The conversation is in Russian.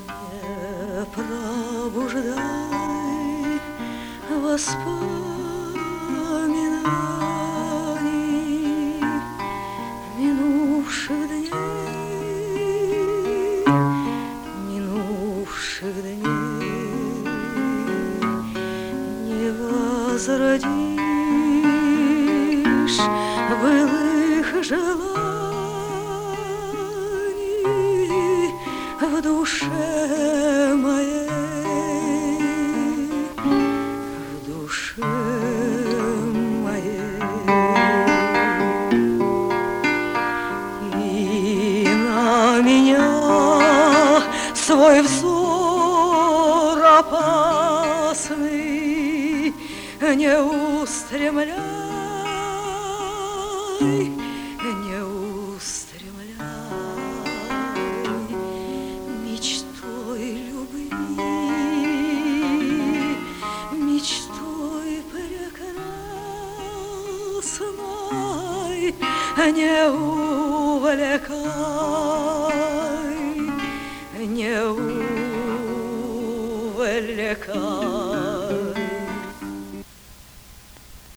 Не пробуждай воспоминаний минувших дней, минувших дней. Не возродишь былых желаний в душе моей, в душе моей. И на меня свой взор опасный не устремляй, не устремляй мечтой любви, мечтой прекрасной не увлекай, не увлекай.